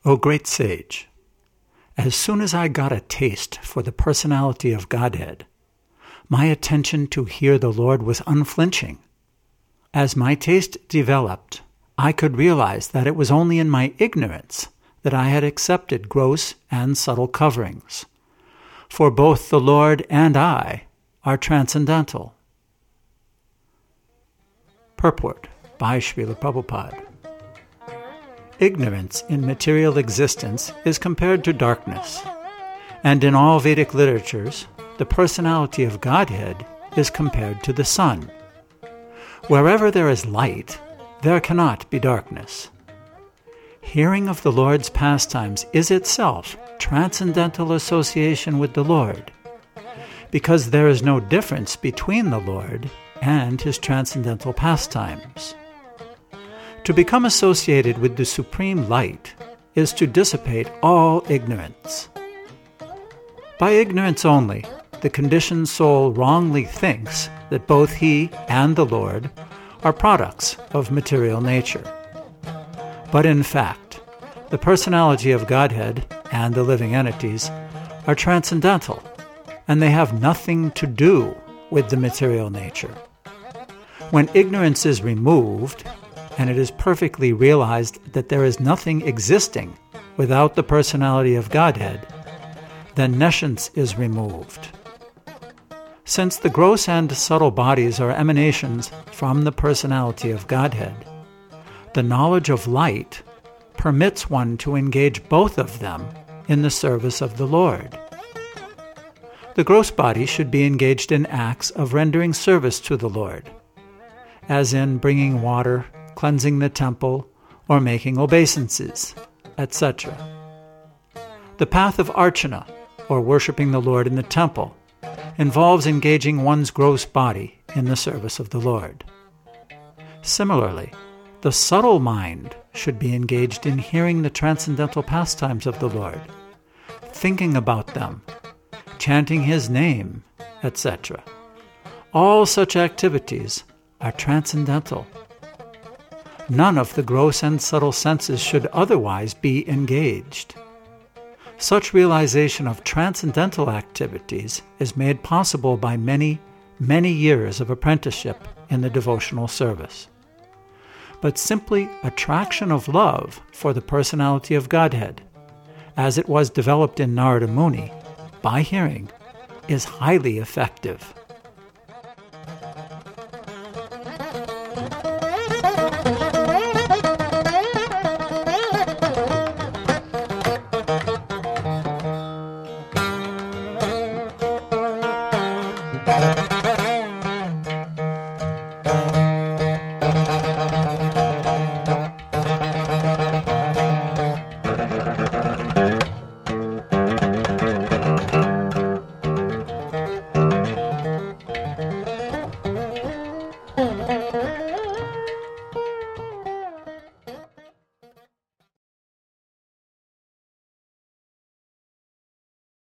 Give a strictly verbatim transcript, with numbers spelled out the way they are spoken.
O great sage, as soon as I got a taste for the personality of Godhead, my attention to hear the Lord was unflinching. As my taste developed, I could realize that it was only in my ignorance that I had accepted gross and subtle coverings, for both the Lord and I are transcendental. Purport by Srila Prabhupada. Ignorance in material existence is compared to darkness, and in all Vedic literatures, the personality of Godhead is compared to the sun. Wherever there is light, there cannot be darkness. Hearing of the Lord's pastimes is itself transcendental association with the Lord, because there is no difference between the Lord and his transcendental pastimes. To become associated with the supreme light is to dissipate all ignorance. By ignorance only, the conditioned soul wrongly thinks that both he and the Lord are products of material nature. But in fact, the personality of Godhead and the living entities are transcendental, and they have nothing to do with the material nature. When ignorance is removed, and it is perfectly realized that there is nothing existing without the personality of Godhead, then nescience is removed. Since the gross and subtle bodies are emanations from the personality of Godhead, the knowledge of light permits one to engage both of them in the service of the Lord. The gross body should be engaged in acts of rendering service to the Lord, as in bringing water, cleansing the temple, or making obeisances, et cetera. The path of archana, or worshipping the Lord in the temple, involves engaging one's gross body in the service of the Lord. Similarly, the subtle mind should be engaged in hearing the transcendental pastimes of the Lord, thinking about them, chanting his name, et cetera. All such activities are transcendental. None of the gross and subtle senses should otherwise be engaged. Such realization of transcendental activities is made possible by many, many years of apprenticeship in the devotional service. But simply attraction of love for the personality of Godhead, as it was developed in Narada Muni, by hearing, is highly effective.